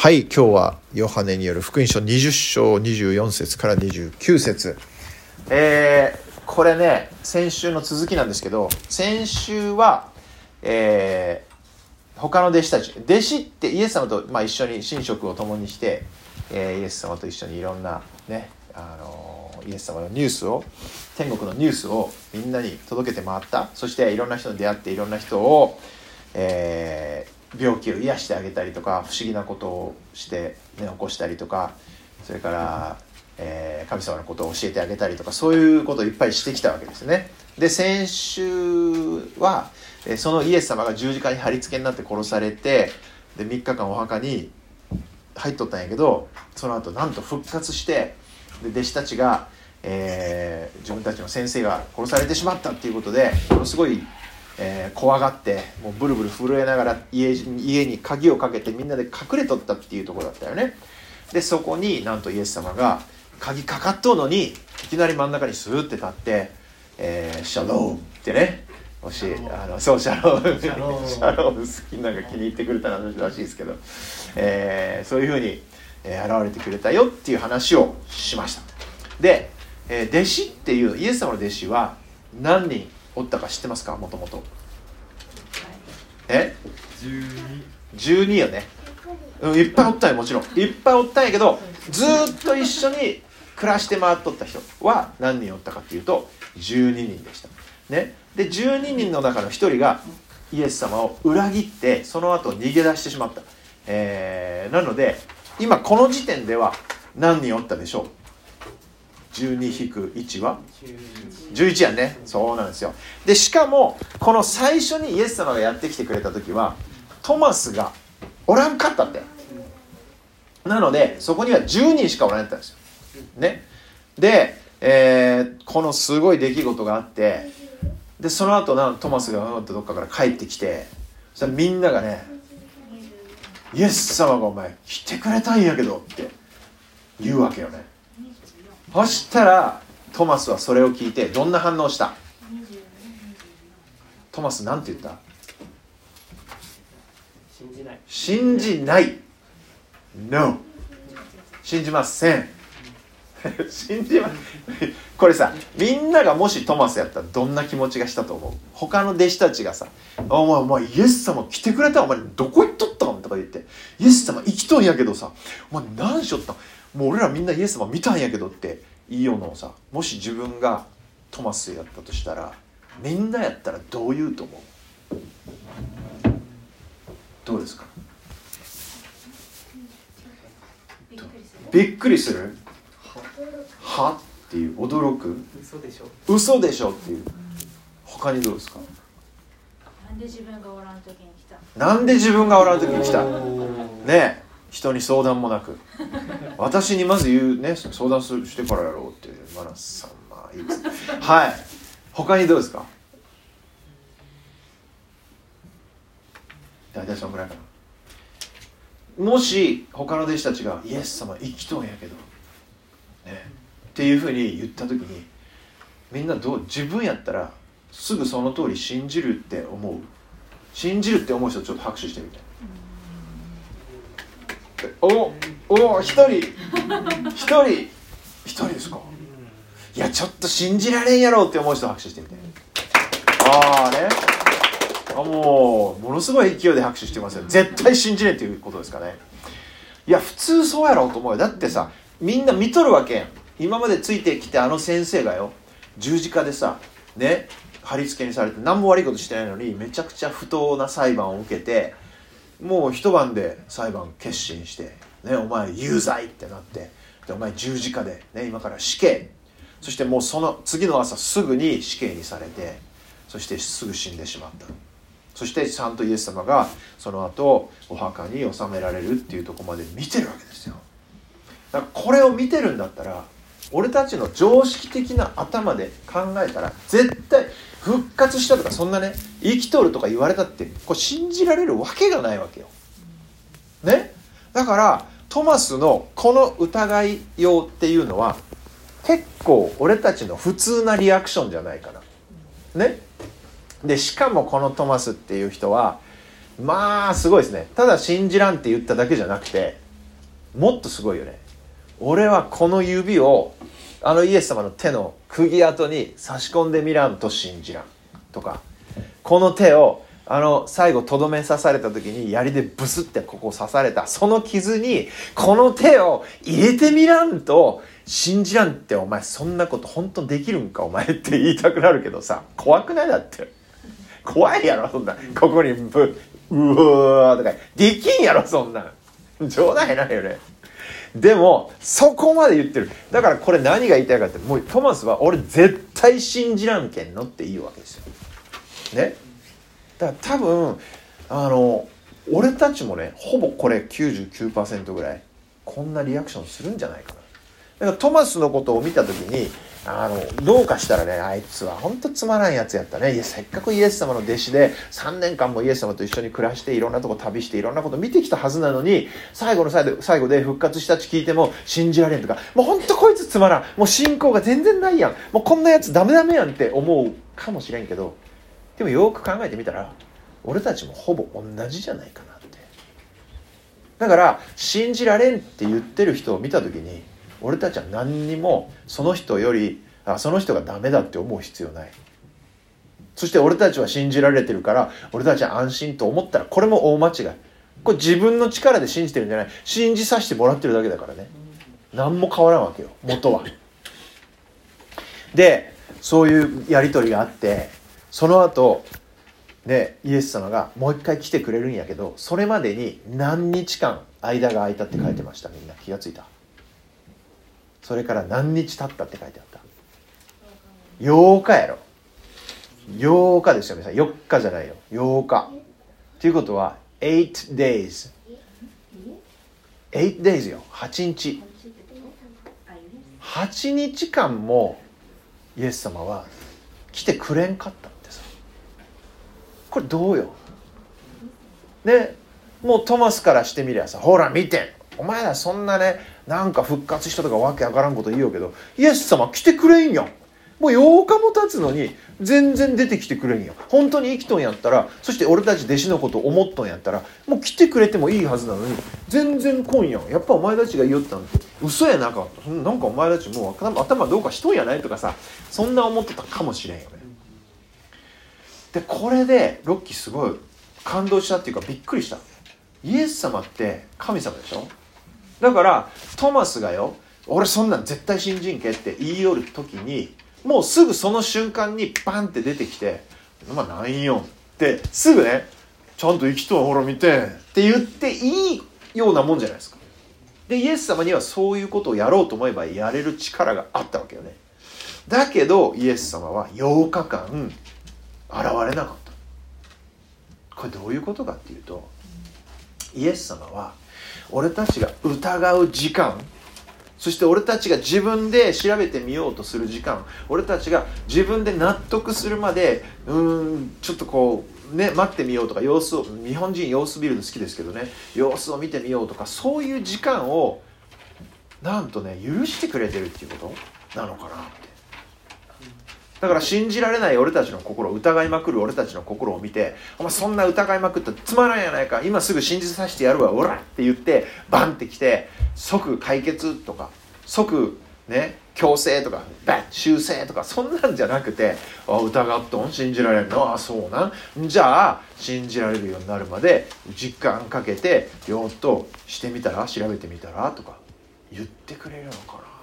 はい、今日はヨハネによる福音書20章24節から29節、これね先週の続きなんですけど、先週は、他の弟子たち、弟子ってイエス様と、一緒に寝食を共にして、イエス様と一緒にいろんなね、イエス様のニュースを、天国のニュースをみんなに届けて回った。そしていろんな人に出会って、いろんな人を、病気を癒してあげたりとか、不思議なことをして、起こしたりとか、それから、神様のことを教えてあげたりとか、そういうことをいっぱいしてきたわけですね。で、先週はそのイエス様が十字架に貼り付けになって殺されて、で3日間お墓に入っとったんやけど、その後なんと復活して、で弟子たちが、自分たちの先生が殺されてしまったっていうことでものすごい怖がって、もうブルブル震えながら家に鍵をかけてみんなで隠れとったっていうところだったよね。でそこになんとイエス様が鍵かかっとうのにいきなり真ん中にスーって立って、シャロームってね、そうシャローム好き、なんか気に入ってくれたらしいですけど、そういうふうに現れてくれたよっていう話をしました。で、弟子っていうイエス様の弟子は何人おったか知ってますか？もともと12よね。いっぱいおったんよ。もちろんいっぱいおったんやけど、ずっと一緒に暮らして回っとった人は何人おったかっていうと12人でしたね。で12人の中の1人がイエス様を裏切ってその後逃げ出してしまった。なので今この時点では何人おったでしょう？12-1は11やね。そうなんですよ。でしかもこの最初にイエス様がやってきてくれた時はトマスがおらんかったって。なのでそこには10人しかおらんかったんですよ、ね。で、このすごい出来事があって、でその後トマスがどっかから帰ってきて、そしたらみんながね、イエス様がお前来てくれたんやけどって言うわけよね。そしたらトマスはそれを聞いてどんな反応した？トマスなんて言った？信じない。 No、 信じませんこれさ、みんながもしトマスやったらどんな気持ちがしたと思う？他の弟子たちがさ、お前イエス様来てくれたん、お前どこ行っとったんとか言って、イエス様生きとんやけどさ、お前何しよったん、もう俺らみんなイエス様見たんやけどって言いようのをさ、もし自分がトマスやったとしたらみんなやったらどう言うと思う？どうですか？びっくりする？はっていう、驚く？嘘でしょっていう。他にどうですか？ なんで自分がおらん時に来た？ なんで自分がおらん時に来た？ねえ、人に相談もなく私にまず言うね、相談してからやろうってマナスさん、いいですはい。他にどうですか？大体そのぐらいかな。もし他の弟子たちがイエス様生きとんやけど、ね、っていうふうに言った時にみんな自分やったらすぐその通り信じるって思う？信じるって思う人ちょっと拍手してみて。一人ですか？いやちょっと信じられんやろって思う人拍手してみて。ものすごい勢いで拍手してますよ。絶対信じれんっていうことですかね。いや普通そうやろうと思うよ。だってさ、みんな見とるわけやん。今までついてきて先生がよ、十字架でさね、貼り付けにされて何も悪いことしてないのにめちゃくちゃ不当な裁判を受けて、もう一晩で裁判決心して、ね、お前有罪ってなって、でお前十字架で、ね、今から死刑、そしてもうその次の朝すぐに死刑にされて、そしてすぐ死んでしまった。そしてちゃんとイエス様がその後お墓に納められるっていうところまで見てるわけですよ。だからこれを見てるんだったら、俺たちの常識的な頭で考えたら絶対復活したとか、そんなね生きとるとか言われたってこれ信じられるわけがないわけよ、ね。だからトマスのこの疑いようっていうのは結構俺たちの普通なリアクションじゃないかな、ね。でしかもこのトマスっていう人はすごいですね。ただ信じらんって言っただけじゃなくて、 もっとすごいよね。俺はこの指をイエス様の手の釘跡に差し込んでみらんと信じらんとか、この手を最後とどめ刺された時に槍でブスってここ刺されたその傷にこの手を入れてみらんと信じらんって、お前そんなこと本当できるんかお前って言いたくなるけどさ、怖くない？だって怖いやろそんな、ここにうわーとかできんやろそんな、冗談やないよね。でもそこまで言ってる。だからこれ何が言いたいかって、もうトマスは俺絶対信じらんけんのって言うわけですよね。だから多分俺たちもね、ほぼこれ 99% ぐらいこんなリアクションするんじゃないかな。だからトマスのことを見た時にどうかしたらね、あいつは本当つまらんやつやったね。せっかくイエス様の弟子で3年間もイエス様と一緒に暮らしていろんなとこ旅していろんなこと見てきたはずなのに、最後で復活したち聞いても信じられんとか、もう本当こいつつまらん、もう信仰が全然ないやん、もうこんなやつダメやんって思うかもしれんけど、でもよく考えてみたら俺たちもほぼ同じじゃないかなって。だから信じられんって言ってる人を見た時に、俺たちは何にもその人よりその人がダメだって思う必要ない。そして俺たちは信じられてるから俺たちは安心と思ったら、これも大間違い。これ自分の力で信じてるんじゃない、信じさせてもらってるだけだからね。何も変わらんわけよ元は。でそういうやり取りがあって、その後ね、イエス様がもう一回来てくれるんやけど、それまでに何日間間が空いたって書いてました。みんな気がついた？それから何日経ったって書いてあった？8日やろ。8日ですよ皆さん。4日じゃないよ、8日っていうことは8 days 8 days よ、8日8日間もイエス様は来てくれんかったってさ。これどうよね。もうトマスからしてみりゃさ、ほら見て、お前らそんなね、なんか復活したとかわけわからんこと言うけど、イエス様来てくれんやん。もう8日も経つのに全然出てきてくれんやん。本当に生きとんやったら、そして俺たち弟子のこと思っとんやったら、もう来てくれてもいいはずなのに全然来んやん。やっぱお前たちが言おったん嘘やなかった。なんかお前たちもう頭どうかしとんやないとかさ、そんな思ってたかもしれんよね。でこれでロッキーすごい感動したっていうかびっくりした。イエス様って神様でしょ。だからトマスがよ、俺そんなん絶対信じんけって言いよる時に、もうすぐその瞬間にバンって出てきて、まあなんよってすぐね、ちゃんと生きとんほら見てって言っていいようなもんじゃないですか。でイエス様にはそういうことをやろうと思えばやれる力があったわけよね。だけどイエス様は8日間現れなかった。これどういうことかっていうと、イエス様は俺たちが疑う時間、そして俺たちが自分で調べてみようとする時間、俺たちが自分で納得するまでちょっとこうね待ってみようとか、様子を、日本人様子見るの好きですけどね、様子を見てみようとか、そういう時間をなんとね許してくれてるっていうことなのかなって。だから信じられない俺たちの心、疑いまくる俺たちの心を見て、お前そんな疑いまくったらつまらんやないか、今すぐ信じさせてやるわ、おらって言ってバンってきて即解決とか即ね強制とかバン修正とか、そんなんじゃなくて、疑っとん、信じられるの、そうなんじゃあ信じられるようになるまで時間かけてよっとしてみたら、調べてみたらとか言ってくれるのかな。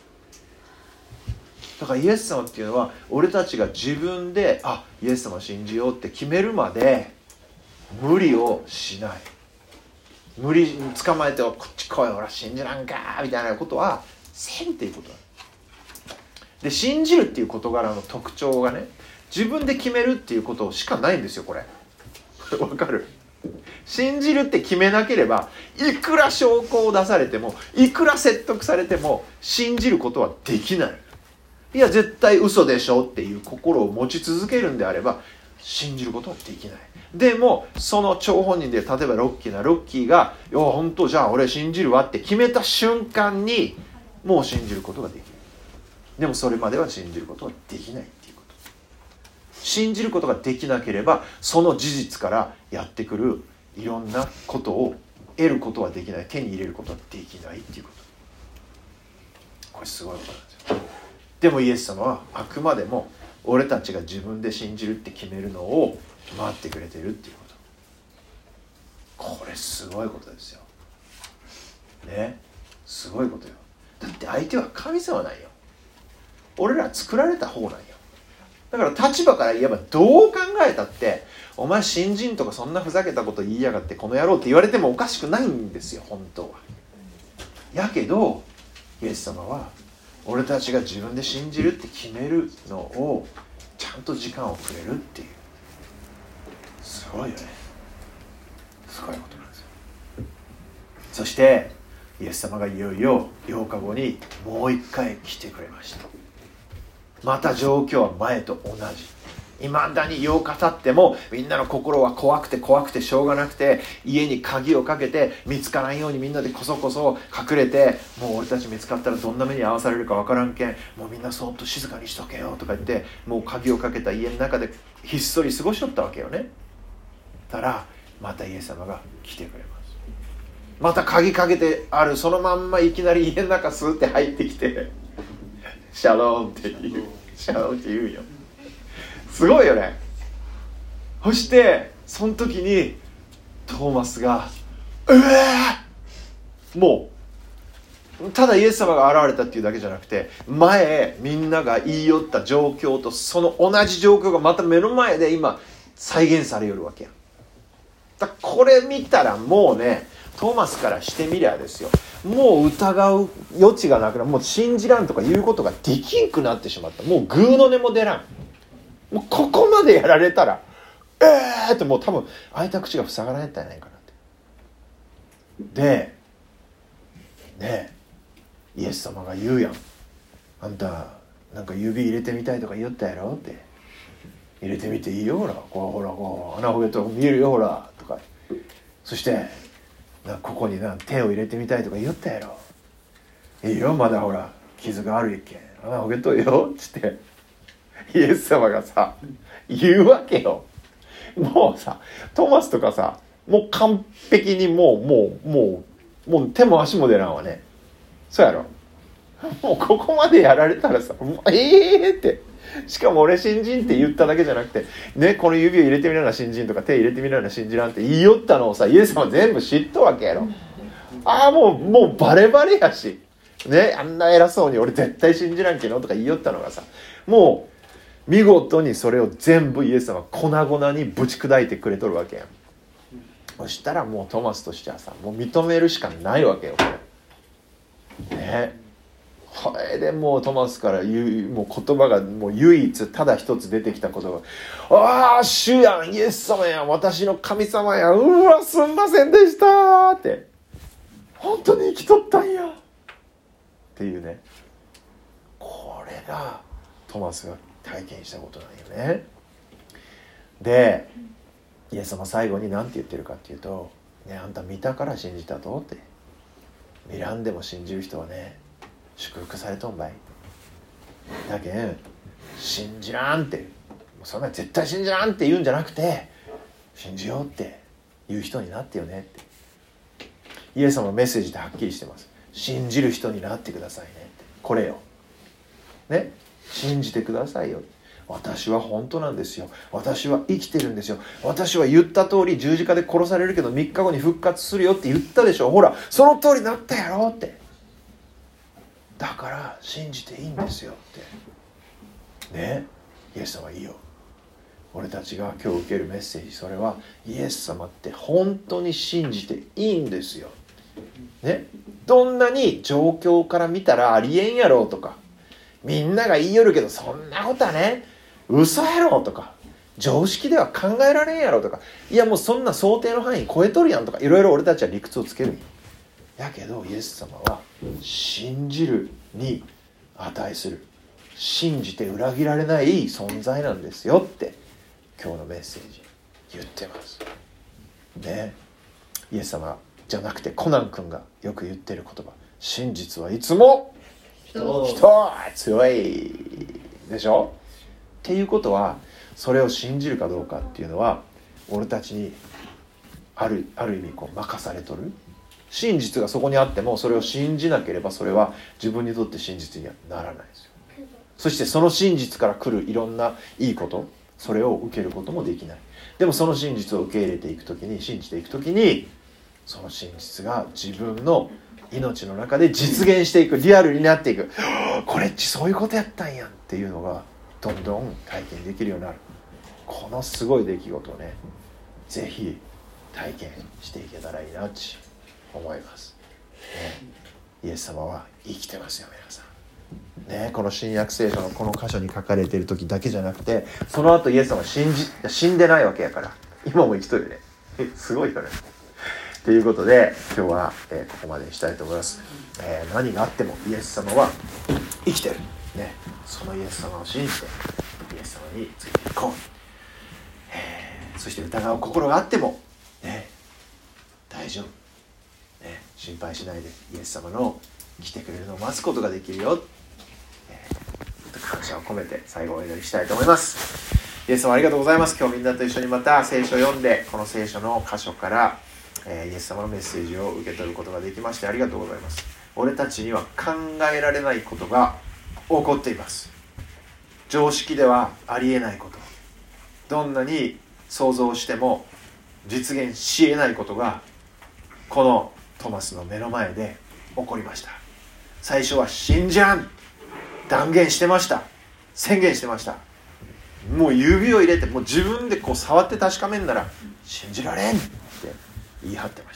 だからイエス様っていうのは俺たちが自分でイエス様を信じようって決めるまで無理をしない。無理に捕まえてこっち来い、ほら信じらんかみたいなことはせんっていうことで、信じるっていう事柄の特徴がね、自分で決めるっていうことしかないんですよ。これわかる？信じるって決めなければ、いくら証拠を出されても、いくら説得されても信じることはできない。いや絶対嘘でしょっていう心を持ち続けるんであれば信じることはできない。でもその張本人で、例えばロッキーがいや本当じゃあ俺信じるわって決めた瞬間にもう信じることができる。でもそれまでは信じることはできないっていうこと。信じることができなければその事実からやってくるいろんなことを得ることはできない、手に入れることはできないっていうこと。これすごいことなんですよ。でもイエス様はあくまでも俺たちが自分で信じるって決めるのを待ってくれてるっていうこと。これすごいことですよね。すごいことよ。だって相手は神様なんよ。俺ら作られた方なんよ。だから立場から言えばどう考えたってお前信心とかそんなふざけたこと言いやがってこの野郎って言われてもおかしくないんですよ本当は。やけどイエス様は俺たちが自分で信じるって決めるのをちゃんと時間をくれるっていう、すごいよね。すごいことなんですよ。そしてイエス様がいよいよ8日後にもう一回来てくれました。また状況は前と同じ。未だに8日経ってもみんなの心は怖くて怖くてしょうがなくて、家に鍵をかけて見つからんようにみんなでこそこそ隠れて、もう俺たち見つかったらどんな目に遭わされるかわからんけん、もうみんなそっと静かにしとけよとか言って、もう鍵をかけた家の中でひっそり過ごしとったわけよね。たらまたイエス様が来てくれます。また鍵かけてあるそのまんまいきなり家の中スーって入ってきてシャローンって言う、シャローンって言うよ。すごいよね。そしてその時にトーマスがもうただイエス様が現れたっていうだけじゃなくて、前みんなが言い寄った状況とその同じ状況がまた目の前で今再現されよるわけや。だからこれ見たらもうね、トーマスからしてみりゃですよ、もう疑う余地がなくなる。もう信じらんとか言うことができんくなってしまった。もうグーの音も出らん。もうここまでやられたらってもう多分開いた口が塞がられたんじゃないかなって。でねえ、イエス様が言うやん。あんたなんか指入れてみたいとか言ったやろって。入れてみていいよ、ほらこうほらこう穴ほげと見えるよほらとか。そしてここに手を入れてみたいとか言ったやろ。いいよ、まだほら傷があるけん穴ほげとよっつってイエス様がさ言うわけよ。もうさトーマスとかさ、もう完璧にもう手も足も出らんわね。そうやろ。もうここまでやられたらさ、ってしかも俺信心って言っただけじゃなくてね、この指を入れてみるなら信心とか手入れてみるなら信じらんって言いよったのをさ、イエス様全部知っとわけやろ。ああもうバレバレやしね、あんな偉そうに俺絶対信じらんけどとか言いよったのがさ、もう見事にそれを全部イエス様は粉々にぶち砕いてくれとるわけやん。そしたらもうトマスとしてはさ、もう認めるしかないわけよこれね。これでもうトマスから言うもう言葉がもう唯一ただ一つ出てきた言葉、ああ主やん、イエス様やん、私の神様やん、うわすんませんでしたって、本当に生きとったんやっていうね。これがトマスが体験したことなんよね。でイエス様最後に何て言ってるかっていうと、ね、あんた見たから信じたとって、見らんでも信じる人はね祝福されとんばい。だけん信じらんってそんな絶対信じらんって言うんじゃなくて、信じようって言う人になってよねって。イエス様のメッセージではっきりしてます。信じる人になってくださいねって。これよね、信じてくださいよ。私は本当なんですよ、私は生きてるんですよ、私は言った通り十字架で殺されるけど3日後に復活するよって言ったでしょ、ほらその通りになったやろって。だから信じていいんですよってね。イエス様いいよ。俺たちが今日受けるメッセージ、それはイエス様って本当に信じていいんですよね。どんなに状況から見たらありえんやろうとか、みんなが言いよるけどそんなことはね嘘やろとか、常識では考えられんやろとか、いやもうそんな想定の範囲超えとるやんとか、いろいろ俺たちは理屈をつける。やけどイエス様は信じるに値する、信じて裏切られない存在なんですよって今日のメッセージ言ってますね。イエス様じゃなくてコナン君がよく言ってる言葉、真実はいつも人強いでしょっていうことは、それを信じるかどうかっていうのは俺たちにある意味こう任されとる真実がそこにあってもそれを信じなければそれは自分にとって真実にはならないですよ。そしてその真実から来るいろんないいこと、それを受けることもできない。でもその真実を受け入れていくときに、信じていくときに、その真実が自分の命の中で実現していく、リアルになっていく。これっちそういうことやったんやんっていうのがどんどん体験できるようになる。このすごい出来事をね、ぜひ体験していけたらいいなって思います、ね、イエス様は生きてますよ皆さん、ね、この新約聖書のこの箇所に書かれている時だけじゃなくて、その後イエス様は死んでないわけやから、今も生きとるね。すごいよね。ということで今日は、ここまでにしたいと思います、何があってもイエス様は生きてる、ね、そのイエス様を信じてイエス様についていこう、そして疑う心があっても、ね、大丈夫、ね、心配しないでイエス様の来てくれるのを待つことができるよ、感謝を込めて最後お祈りしたいと思います。イエス様ありがとうございます。今日みんなと一緒にまた聖書を読んで、この聖書の箇所から、イエス様のメッセージを受け取ることができましてありがとうございます。俺たちには考えられないことが起こっています。常識ではありえないこと、どんなに想像しても実現し得ないことがこのトマスの目の前で起こりました。最初は信じらん断言してました。宣言してました。もう指を入れてもう自分でこう触って確かめんなら信じられんって言い張ってました。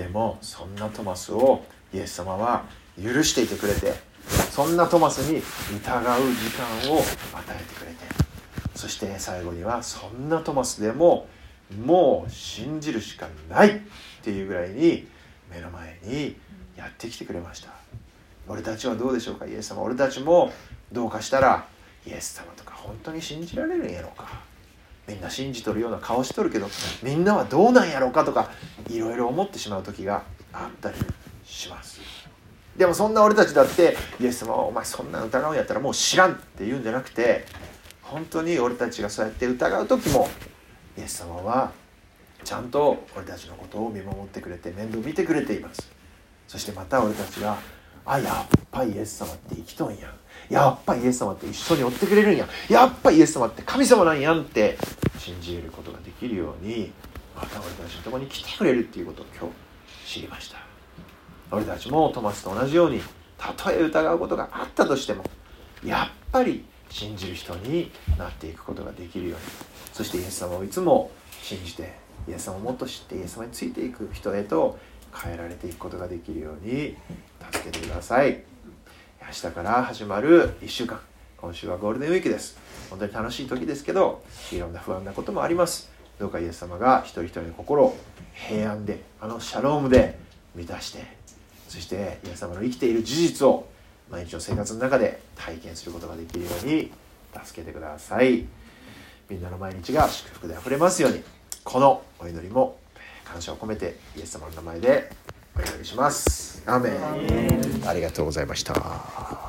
でもそんなトマスをイエス様は許していてくれて、そんなトマスに疑う時間を与えてくれて、そして最後にはそんなトマスでももう信じるしかないっていうぐらいに目の前にやってきてくれました。俺たちはどうでしょうか。イエス様、俺たちもどうかしたらイエス様とか本当に信じられるんやろうか、みんな信じとるような顔しとるけどみんなはどうなんやろうかとかいろいろ思ってしまう時があったりします。でもそんな俺たちだってイエス様はお前そんな疑うんやったらもう知らんって言うんじゃなくて、本当に俺たちがそうやって疑う時もイエス様はちゃんと俺たちのことを見守ってくれて面倒見てくれています。そしてまた俺たちがやっぱイエス様って生きとんやん、やっぱイエス様って一緒に追ってくれるんやん、やっぱイエス様って神様なんやんって信じることができるように、また俺たちのところに来てくれるっていうことを今日知りました。俺たちもトマスと同じように、たとえ疑うことがあったとしてもやっぱり信じる人になっていくことができるように、そしてイエス様をいつも信じてイエス様をもっと知ってイエス様についていく人へと変えられていくことができるように助けてください。明日から始まる1週間、今週はゴールデンウィークです。本当に楽しい時ですけどいろんな不安なこともあります。どうかイエス様が一人一人の心を平安でシャロームで満たして、そしてイエス様の生きている事実を毎日の生活の中で体験することができるように助けてください。みんなの毎日が祝福であふれますように、このお祈りも感謝を込めてイエス様の名前でお祈りします。アーメン。ありがとうございました。